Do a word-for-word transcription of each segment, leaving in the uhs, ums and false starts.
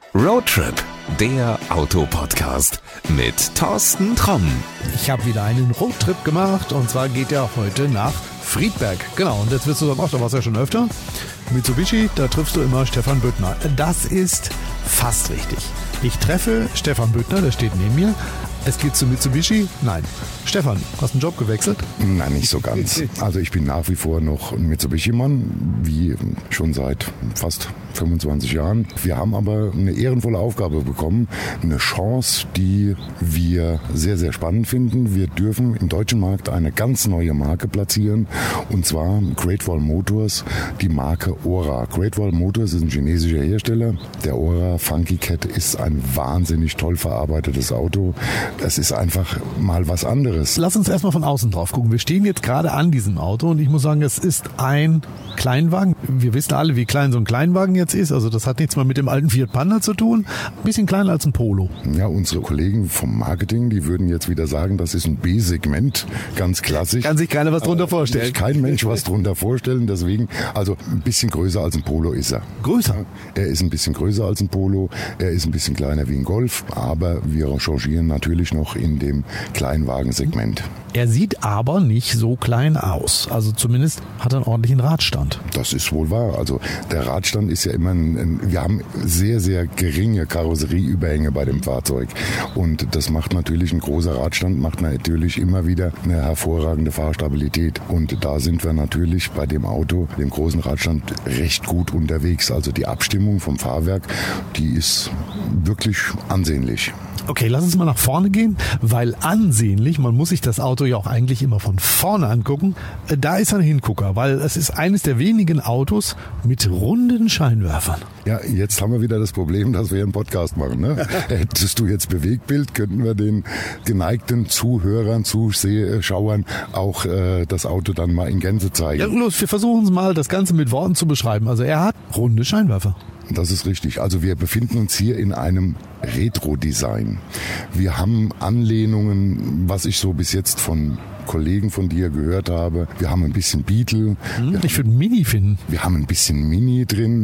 Roadtrip, der Autopodcast mit Thorsten Tromm. Ich habe wieder einen Roadtrip gemacht und zwar geht er heute nach Friedberg. Genau, und jetzt wirst du sagen, ach, da warst du ja schon öfter. Mitsubishi, da triffst du immer Stefan Büttner. Das ist fast richtig. Ich treffe Stefan Büttner, der steht neben mir. Es geht zu Mitsubishi? Nein. Stefan, hast du einen Job gewechselt? Nein, nicht so ganz. Also ich bin nach wie vor noch ein Mitsubishi-Mann, wie schon seit fast fünfundzwanzig Jahren. Wir haben aber eine ehrenvolle Aufgabe bekommen, eine Chance, die wir sehr, sehr spannend finden. Wir dürfen im deutschen Markt eine ganz neue Marke platzieren, und zwar Great Wall Motors, die Marke Ora. Great Wall Motors ist ein chinesischer Hersteller. Der Ora Funky Cat ist ein wahnsinnig toll verarbeitetes Auto. Das ist einfach mal was anderes. Lass uns erstmal von außen drauf gucken. Wir stehen jetzt gerade an diesem Auto und ich muss sagen, es ist ein Kleinwagen. Wir wissen alle, wie klein so ein Kleinwagen jetzt ist. Also das hat nichts mal mit dem alten Fiat Panda zu tun. Ein bisschen kleiner als ein Polo. Ja, unsere Kollegen vom Marketing, die würden jetzt wieder sagen, das ist ein B-Segment, ganz klassisch. Kann sich keiner was drunter vorstellen. Kein Mensch was drunter vorstellen. Deswegen, also ein bisschen größer als ein Polo ist er. Größer? Er ist ein bisschen größer als ein Polo. Er ist ein bisschen kleiner wie ein Golf. Aber wir changieren natürlich noch in dem Kleinwagensegment. Er sieht aber nicht so klein aus. Also zumindest hat er einen ordentlichen Radstand. Das ist wohl wahr. Also der Radstand ist ja immer ein, ein wir haben sehr, sehr geringe Karosserieüberhänge bei dem Fahrzeug. Und das macht natürlich, ein großer Radstand macht natürlich immer wieder eine hervorragende Fahrstabilität. Und da sind wir natürlich bei dem Auto, dem großen Radstand, recht gut unterwegs. Also die Abstimmung vom Fahrwerk, die ist wirklich ansehnlich. Okay, lass uns mal nach vorne gehen, weil ansehnlich, man muss sich das Auto ja auch eigentlich immer von vorne angucken, da ist ein Hingucker, weil es ist eines der wenigen Autos mit runden Scheinwerfern. Ja, jetzt haben wir wieder das Problem, dass wir einen Podcast machen. Ne? Hättest du jetzt Bewegtbild, könnten wir den geneigten Zuhörern, Zuschauern auch äh, das Auto dann mal in Gänze zeigen. Ja, los, wir versuchen es mal, das Ganze mit Worten zu beschreiben. Also er hat runde Scheinwerfer. Das ist richtig. Also wir befinden uns hier in einem Retro-Design. Wir haben Anlehnungen, was ich so bis jetzt von Kollegen von dir gehört habe. Wir haben ein bisschen Beetle. Hm, ich würde Mini finden. Wir haben ein bisschen Mini drin.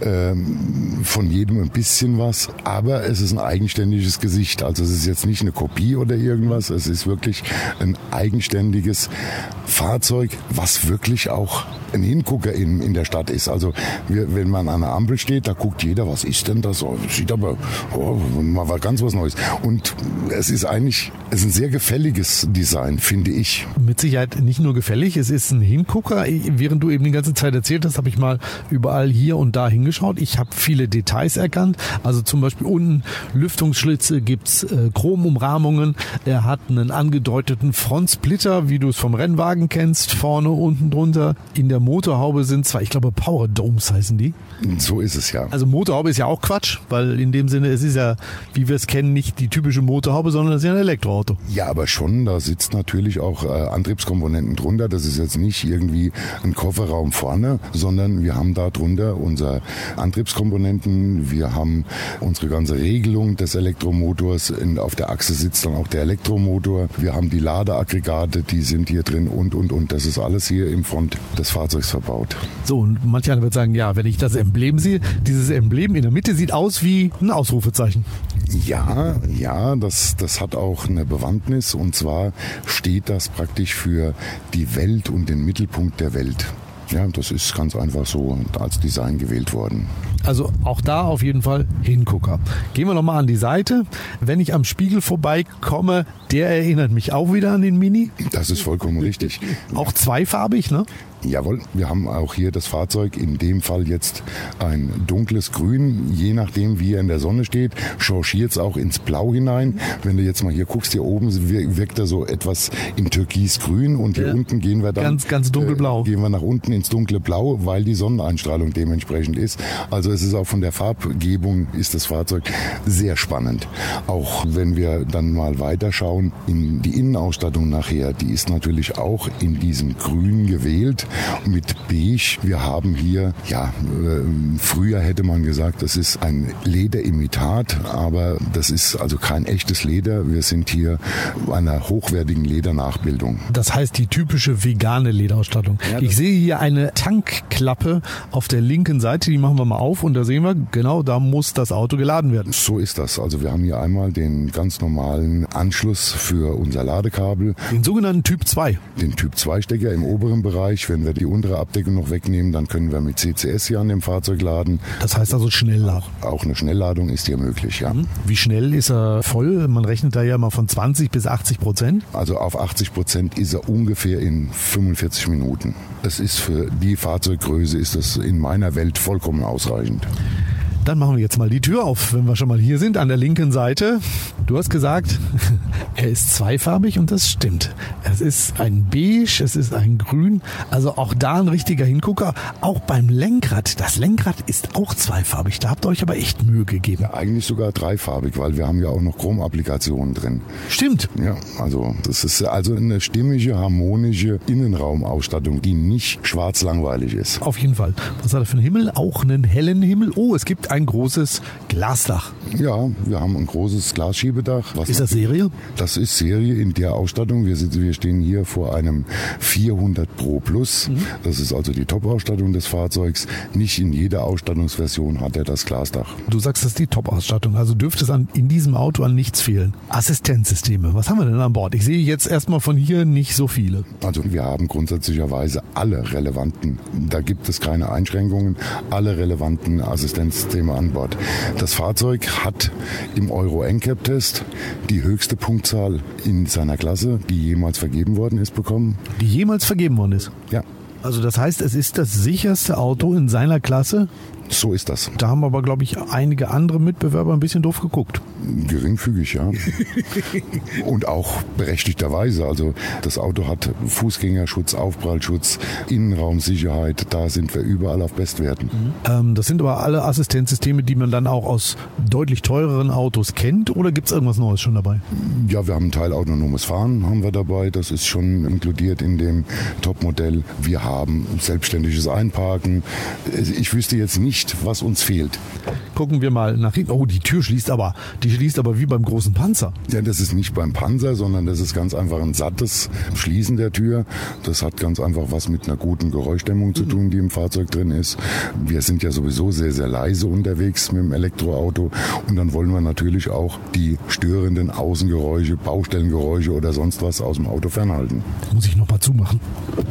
Ähm, von jedem ein bisschen was. Aber es ist ein eigenständiges Gesicht. Also es ist jetzt nicht eine Kopie oder irgendwas. Es ist wirklich ein eigenständiges Fahrzeug, was wirklich auch ein Hingucker in, in der Stadt ist. Also wir, wenn man an einer Ampel steht, da guckt jeder, was ist denn das? Oh, sieht aber oh, mal ganz was Neues. Und es ist eigentlich, es ist ein sehr gefälliges Design, finde ich. Mit Sicherheit nicht nur gefällig, es ist ein Hingucker. Während du eben die ganze Zeit erzählt hast, habe ich mal überall hier und da hingeschaut. Ich habe viele Details erkannt. Also zum Beispiel unten Lüftungsschlitze, gibt's äh, Chromumrahmungen. Er hat einen angedeuteten Frontsplitter, wie du es vom Rennwagen kennst, vorne, unten drunter. In der Motorhaube sind zwar, ich glaube, Power Domes heißen die. So ist es ja. Also Motorhaube ist ja auch Quatsch, weil in dem Sinne, es ist ja, wie wir es kennen, nicht die typische Motorhaube, sondern es ist ja ein Elektroauto. Ja, aber schon, da sitzt natürlich auch äh, Antriebskomponenten drunter. Das ist jetzt nicht irgendwie ein Kofferraum vorne, sondern wir haben da drunter unsere Antriebskomponenten, wir haben unsere ganze Regelung des Elektromotors, in, auf der Achse sitzt dann auch der Elektromotor, wir haben die Ladeaggregate, die sind hier drin und, und, und. Das ist alles hier im Front des Fahrzeugs verbaut. So, und manch einer wird sagen, ja, wenn ich das Emblem sehe, dieses Emblem in der Mitte sieht aus wie ein Ausrufezeichen. Ja, ja, das, das hat auch eine Bewandtnis, und zwar steht das praktisch für die Welt und den Mittelpunkt der Welt. Ja, das ist ganz einfach so als Design gewählt worden. Also auch da auf jeden Fall Hingucker. Gehen wir nochmal an die Seite. Wenn ich am Spiegel vorbeikomme, der erinnert mich auch wieder an den Mini. Das ist vollkommen richtig. Auch zweifarbig, ne? Jawohl, wir haben auch hier das Fahrzeug, in dem Fall jetzt ein dunkles Grün, je nachdem wie er in der Sonne steht, changiert es auch ins Blau hinein. Wenn du jetzt mal hier guckst, hier oben wirkt er so etwas in Türkisgrün, und hier ja. unten gehen wir dann ganz, ganz dunkelblau. Äh, gehen wir nach unten ins dunkle Blau, weil die Sonneneinstrahlung dementsprechend ist. Also es ist auch von der Farbgebung ist das Fahrzeug sehr spannend. Auch wenn wir dann mal weiterschauen in die Innenausstattung nachher, die ist natürlich auch in diesem Grün gewählt. mit beige. Wir haben hier, ja, äh, früher hätte man gesagt, das ist ein Lederimitat, aber das ist also kein echtes Leder. Wir sind hier bei einer hochwertigen Ledernachbildung. Das heißt die typische vegane Lederausstattung. Ja, ich sehe hier eine Tankklappe auf der linken Seite, die machen wir mal auf und da sehen wir, genau, da muss das Auto geladen werden. So ist das. Also wir haben hier einmal den ganz normalen Anschluss für unser Ladekabel. Den sogenannten Typ zwei. Den Typ zwei Stecker im oberen Bereich. Wenn wir die untere Abdeckung noch wegnehmen, dann können wir mit C C S hier an dem Fahrzeug laden. Das heißt also Schnellladung. Auch eine Schnellladung ist hier möglich, ja. Wie schnell ist er voll? Man rechnet da ja mal von zwanzig bis achtzig Prozent. Also auf achtzig Prozent ist er ungefähr in fünfundvierzig Minuten. Das ist für die Fahrzeuggröße ist das in meiner Welt vollkommen ausreichend. Dann machen wir jetzt mal die Tür auf, wenn wir schon mal hier sind, an der linken Seite. Du hast gesagt, er ist zweifarbig und das stimmt. Es ist ein Beige, es ist ein Grün, also auch da ein richtiger Hingucker. Auch beim Lenkrad, das Lenkrad ist auch zweifarbig, da habt ihr euch aber echt Mühe gegeben. Ja, eigentlich sogar dreifarbig, weil wir haben ja auch noch Chrom-Applikationen drin. Stimmt. Ja, also das ist also eine stimmige, harmonische Innenraumausstattung, die nicht schwarz-langweilig ist. Auf jeden Fall. Was hat er für einen Himmel? Auch einen hellen Himmel. Oh, es gibt ein großes Glasdach. Ja, wir haben ein großes Glasschiebedach. Was ist das Serie? Das ist Serie in der Ausstattung. Wir, sind, wir stehen hier vor einem vierhundert Pro Plus. Mhm. Das ist also die Top-Ausstattung des Fahrzeugs. Nicht in jeder Ausstattungsversion hat er das Glasdach. Du sagst, das ist die Top-Ausstattung. Also dürfte es an, in diesem Auto an nichts fehlen. Assistenzsysteme. Was haben wir denn an Bord? Ich sehe jetzt erstmal von hier nicht so viele. Also wir haben grundsätzlicherweise alle relevanten, da gibt es keine Einschränkungen, alle relevanten Assistenzsysteme an Bord. Das Fahrzeug hat im Euro N C A P-Test die höchste Punktzahl in seiner Klasse, die jemals vergeben worden ist, bekommen. Die jemals vergeben worden ist? Ja. Also das heißt, es ist das sicherste Auto in seiner Klasse? So ist das. Da haben aber, glaube ich, einige andere Mitbewerber ein bisschen doof geguckt. Geringfügig, ja. Und auch berechtigterweise. Also das Auto hat Fußgängerschutz, Aufprallschutz, Innenraumsicherheit. Da sind wir überall auf Bestwerten. Mhm. Ähm, das sind aber alle Assistenzsysteme, die man dann auch aus deutlich teureren Autos kennt. Oder gibt es irgendwas Neues schon dabei? Ja, wir haben ein Teil autonomes Fahren haben wir dabei. Das ist schon inkludiert in dem Topmodell. Wir haben selbstständiges Einparken. Ich wüsste jetzt nicht, was uns fehlt. Gucken wir mal nach hinten. Oh, die Tür schließt aber. Die schließt aber wie beim großen Panzer. Ja, das ist nicht beim Panzer, sondern das ist ganz einfach ein sattes Schließen der Tür. Das hat ganz einfach was mit einer guten Geräuschdämmung zu tun, die im Fahrzeug drin ist. Wir sind ja sowieso sehr, sehr leise unterwegs mit dem Elektroauto und dann wollen wir natürlich auch die störenden Außengeräusche, Baustellengeräusche oder sonst was aus dem Auto fernhalten. Das muss ich noch mal zumachen.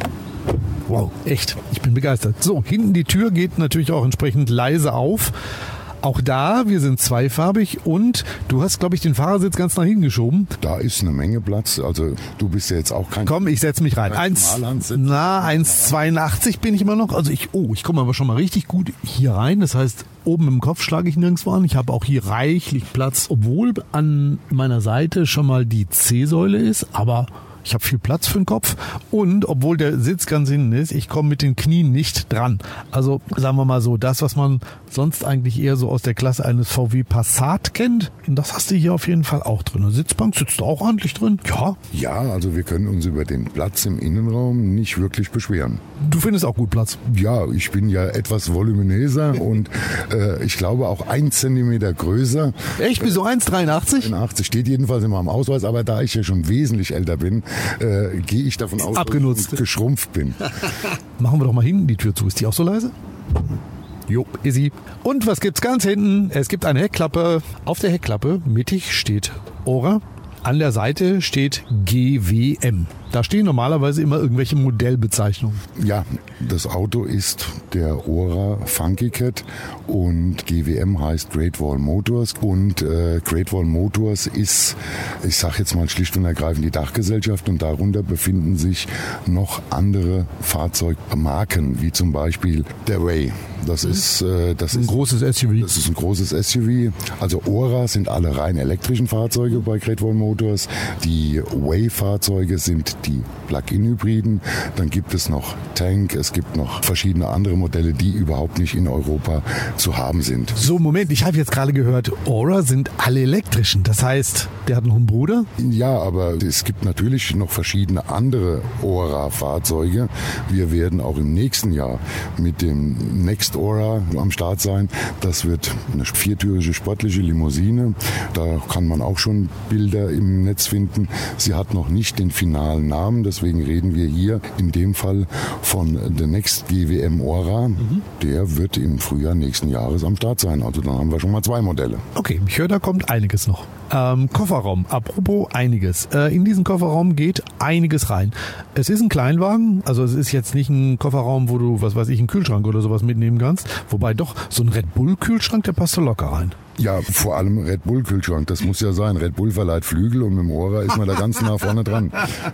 Wow, echt. Ich bin begeistert. So, hinten die Tür geht natürlich auch entsprechend leise auf. Auch da, wir sind zweifarbig und du hast, glaube ich, den Fahrersitz ganz nach hinten geschoben. Da ist eine Menge Platz. Also du bist ja jetzt auch kein... Komm, ich setze mich rein. Eins, na, eins zweiundachtzig bin ich immer noch. Also ich, oh, ich komme aber schon mal richtig gut hier rein. Das heißt, oben im Kopf schlage ich nirgendwo an. Ich habe auch hier reichlich Platz, obwohl an meiner Seite schon mal die C-Säule ist, aber... Ich habe viel Platz für den Kopf und obwohl der Sitz ganz hinten ist, ich komme mit den Knien nicht dran. Also sagen wir mal so, das, was man sonst eigentlich eher so aus der Klasse eines V W Passat kennt, das hast du hier auf jeden Fall auch drin. Eine Sitzbank sitzt auch ordentlich drin. Ja. Ja, also wir können uns über den Platz im Innenraum nicht wirklich beschweren. Du findest auch gut Platz? Ja, ich bin ja etwas voluminöser und äh, ich glaube auch ein Zentimeter größer. Echt? Wieso eins dreiundachtzig? dreiundachtzig steht jedenfalls in meinem Ausweis, aber da ich ja schon wesentlich älter bin, Äh, gehe ich davon aus, abgenutzt, dass ich geschrumpft bin. Machen wir doch mal hinten die Tür zu. Ist die auch so leise? Jo, easy. Und was gibt's ganz hinten? Es gibt eine Heckklappe. Auf der Heckklappe mittig steht Ora. An der Seite steht G W M. Da stehen normalerweise immer irgendwelche Modellbezeichnungen. Ja, das Auto ist der Ora Funky Cat und G W M heißt Great Wall Motors und äh, Great Wall Motors ist, ich sag jetzt mal schlicht und ergreifend die Dachgesellschaft und darunter befinden sich noch andere Fahrzeugmarken, wie zum Beispiel der Ray. Das ist, äh, das ein ist, großes S U V. Das ist ein großes S U V. Also Ora sind alle rein elektrischen Fahrzeuge bei Great Wall Motors. Die Way-Fahrzeuge sind die Plug-in-Hybriden. Dann gibt es noch Tank, es gibt noch verschiedene andere Modelle, die überhaupt nicht in Europa zu haben sind. So, Moment, ich habe jetzt gerade gehört, Ora sind alle elektrischen. Das heißt, der hat noch einen Bruder? Ja, aber es gibt natürlich noch verschiedene andere Ora-Fahrzeuge. Wir werden auch im nächsten Jahr mit dem Next Ora am Start sein. Das wird eine viertürige sportliche Limousine. Da kann man auch schon Bilder im Netz finden. Sie hat noch nicht den finalen Namen, deswegen reden wir hier in dem Fall von The Next G W M Ora. Mhm. Der wird im Frühjahr nächsten Jahres am Start sein. Also dann haben wir schon mal zwei Modelle. Okay, ich höre, da kommt einiges noch. Ähm, Kofferraum, apropos einiges. Äh, in diesen Kofferraum geht einiges rein. Es ist ein Kleinwagen, also es ist jetzt nicht ein Kofferraum, wo du, was weiß ich, einen Kühlschrank oder sowas mitnehmen kannst. Wobei doch, so ein Red Bull Kühlschrank, der passt da locker rein. Ja, vor allem Red Bull Kühlschrank, das muss ja sein. Red Bull verleiht Flügel und mit dem Ora ist man da ganz nah vorne dran.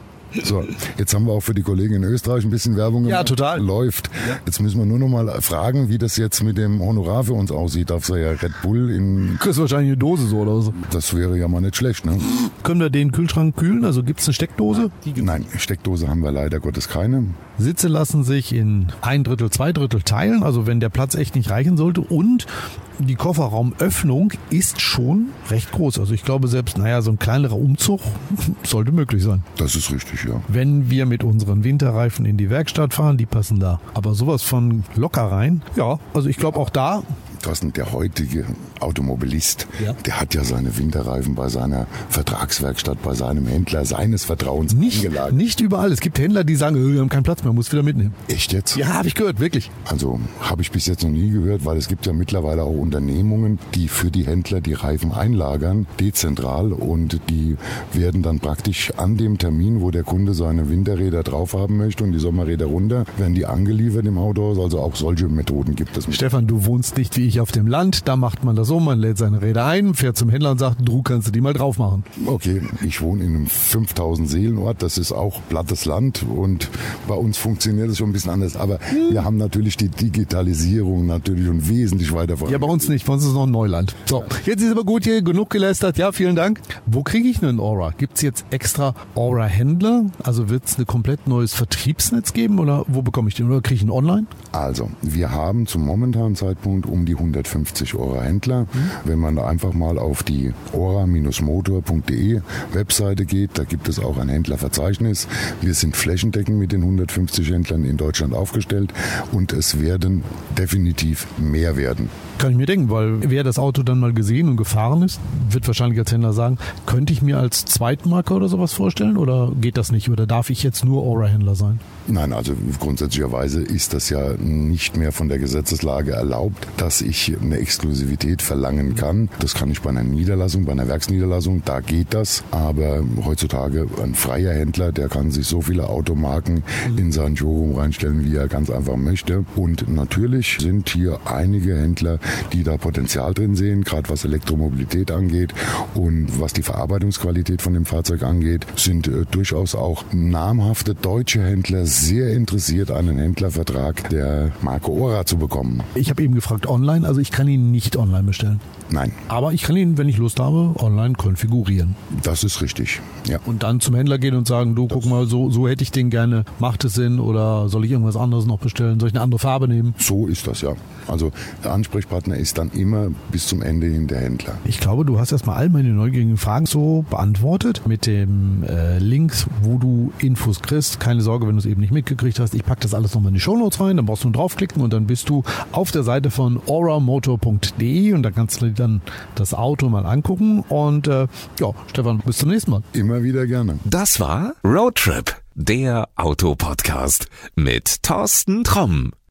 So, jetzt haben wir auch für die Kollegen in Österreich ein bisschen Werbung gemacht. Ja, total. Läuft. Ja. Jetzt müssen wir nur noch mal fragen, wie das jetzt mit dem Honorar für uns aussieht. Darf ja Red Bull in... Kriegst wahrscheinlich eine Dose so oder so. Das wäre ja mal nicht schlecht, ne? Können wir den Kühlschrank kühlen? Also gibt's eine Steckdose? Nein, Steckdose haben wir leider Gottes keine. Sitze lassen sich in ein Drittel, zwei Drittel teilen, also wenn der Platz echt nicht reichen sollte. Und die Kofferraumöffnung ist schon recht groß. Also ich glaube selbst, naja, so ein kleinerer Umzug sollte möglich sein. Das ist richtig, ja. Wenn wir mit unseren Winterreifen in die Werkstatt fahren, die passen da. Aber sowas von locker rein. Ja, also ich glaube auch da... Thorsten, der heutige Automobilist, ja. der hat ja seine Winterreifen bei seiner Vertragswerkstatt, bei seinem Händler seines Vertrauens nicht, eingelagert. Nicht überall. Es gibt Händler, die sagen, wir haben keinen Platz mehr, muss wieder mitnehmen. Echt jetzt? Ja, habe ich gehört, wirklich. Also habe ich bis jetzt noch nie gehört, weil es gibt ja mittlerweile auch Unternehmungen, die für die Händler die Reifen einlagern, dezentral, und die werden dann praktisch an dem Termin, wo der Kunde seine Winterräder drauf haben möchte und die Sommerräder runter, werden die angeliefert im Autohaus. Also auch solche Methoden gibt es. Stefan, du wohnst nicht wie ich auf dem Land, da macht man das so, man lädt seine Räder ein, fährt zum Händler und sagt, du kannst du die mal drauf machen. Okay, ich wohne in einem fünftausend Seelenort, das ist auch plattes Land und bei uns funktioniert es schon ein bisschen anders, aber hm. wir haben natürlich die Digitalisierung natürlich und wesentlich weiter voran. Ja, bei uns nicht, bei uns ist es noch ein Neuland. So, jetzt ist aber gut hier, genug gelästert, ja, vielen Dank. Wo kriege ich einen Ora? Gibt es jetzt extra Ora-Händler? Also wird es ein komplett neues Vertriebsnetz geben oder wo bekomme ich den? Oder kriege ich ihn online? Also, wir haben zum momentanen Zeitpunkt um die hundertfünfzig Ora-Händler. Mhm. Wenn man da einfach mal auf die ora motor punkt de Webseite geht, da gibt es auch ein Händlerverzeichnis. Wir sind flächendeckend mit den hundertfünfzig Händlern in Deutschland aufgestellt und es werden definitiv mehr werden. Kann ich mir denken, weil wer das Auto dann mal gesehen und gefahren ist, wird wahrscheinlich als Händler sagen, könnte ich mir als Zweitmarke oder sowas vorstellen oder geht das nicht? Oder darf ich jetzt nur Ora-Händler sein? Nein, also grundsätzlicherweise ist das ja nicht mehr von der Gesetzeslage erlaubt, dass ich eine Exklusivität verlangen kann. Das kann ich bei einer Niederlassung, bei einer Werksniederlassung, da geht das. Aber heutzutage ein freier Händler, der kann sich so viele Automarken in sein Showroom reinstellen, wie er ganz einfach möchte. Und natürlich sind hier einige Händler, die da Potenzial drin sehen, gerade was Elektromobilität angeht und was die Verarbeitungsqualität von dem Fahrzeug angeht, sind äh, durchaus auch namhafte deutsche Händler sehr interessiert, einen Händlervertrag der Marke Ora zu bekommen. Ich habe eben gefragt online, also ich kann ihn nicht online bestellen. Nein. Aber ich kann ihn, wenn ich Lust habe, online konfigurieren. Das ist richtig, ja. Und dann zum Händler gehen und sagen, du, das guck mal, so, so hätte ich den gerne, macht es Sinn oder soll ich irgendwas anderes noch bestellen, soll ich eine andere Farbe nehmen? So ist das, ja. Also der Ansprechpartner ist dann immer bis zum Ende hin der Händler. Ich glaube, du hast erstmal all meine neugierigen Fragen so beantwortet mit dem äh, Link, wo du Infos kriegst. Keine Sorge, wenn du es eben nicht mitgekriegt hast. Ich packe das alles nochmal in die Shownotes rein, dann brauchst du nur draufklicken und dann bist du auf der Seite von ora motor punkt de und da kannst du dir dann das Auto mal angucken und äh, ja, Stefan, bis zum nächsten Mal. Immer wieder gerne. Das war Roadtrip, der Autopodcast mit Thorsten Tromm.